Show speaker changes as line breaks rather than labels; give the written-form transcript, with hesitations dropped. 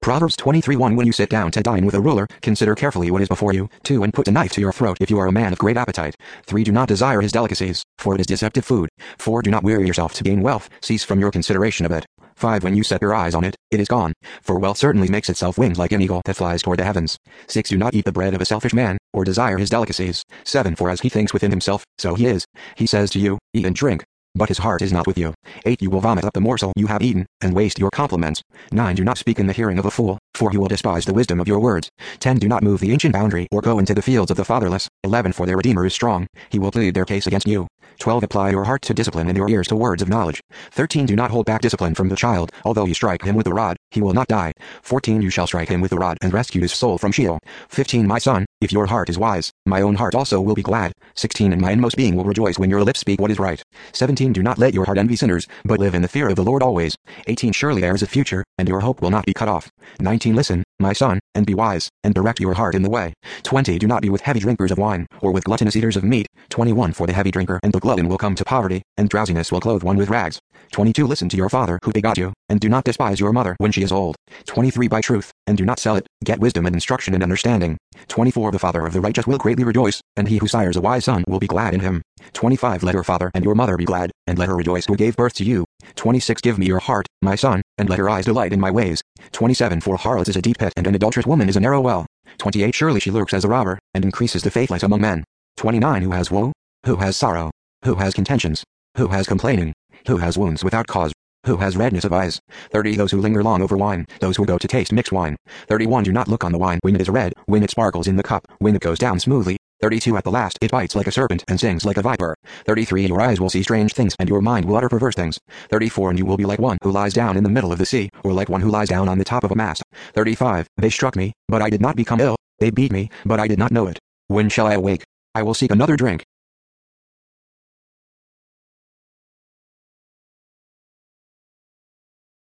Proverbs 23:1 When you sit down to dine with a ruler, consider carefully what is before you. 2 And put a knife to your throat if you are a man of great appetite. 3 Do not desire his delicacies, for it is deceptive food. 4 Do not weary yourself to gain wealth, cease from your consideration of it. 5 When you set your eyes on it, it is gone, for wealth certainly makes itself wings like an eagle that flies toward the heavens. 6 Do not eat the bread of a selfish man, or desire his delicacies. 7 For as he thinks within himself, so he is. He says to you, eat and drink, but his heart is not with you. 8 You will vomit up the morsel you have eaten, and waste your compliments. 9 Do not speak in the hearing of a fool, for he will despise the wisdom of your words. 10 Do not move the ancient boundary or go into the fields of the fatherless. 11 For their Redeemer is strong, he will plead their case against you. 12 Apply your heart to discipline and your ears to words of knowledge. 13 Do not hold back discipline from the child, although you strike him with the rod, he will not die. 14 You shall strike him with the rod and rescue his soul from Sheol. 15 My son, if your heart is wise, my own heart also will be glad. 16 And my inmost being will rejoice when your lips speak what is right. 17 Do not let your heart envy sinners, but live in the fear of the Lord always. 18 Surely there is a future, and your hope will not be cut off. 19 Listen, my son, and be wise, and direct your heart in the way. 20 Do not be with heavy drinkers of wine, or with gluttonous eaters of meat. 21 For the heavy drinker and the glutton will come to poverty, and drowsiness will clothe one with rags. 22 Listen to your father who begot you, and do not despise your mother when she is old. 23 Buy truth, and do not sell it, get wisdom and instruction and understanding. 24 The father of the righteous will greatly rejoice, and he who sires a wise son will be glad in him. 25 Let your father and your mother be glad, and let her rejoice who gave birth to you. 26 Give me your heart, my son, and let your eyes delight in my ways. 27 For harlots is a deep pit, and an adulterous woman is a narrow well. 28 Surely she lurks as a robber, and increases the faithless among men. 29 Who has woe? Who has sorrow? Who has contentions? Who has complaining? Who has wounds without cause? Who has redness of eyes? 30 Those who linger long over wine, those who go to taste mixed wine. 31 Do not look on the wine when it is red, when it sparkles in the cup, when it goes down smoothly. 32 At the last it bites like a serpent and sings like a viper. 33 Your eyes will see strange things, and your mind will utter perverse things. 34 And you will be like one who lies down in the middle of the sea, or like one who lies down on the top of a mast. 35 They struck me, but I did not become ill, they beat me, but I did not know it. When shall I awake? I will seek another drink.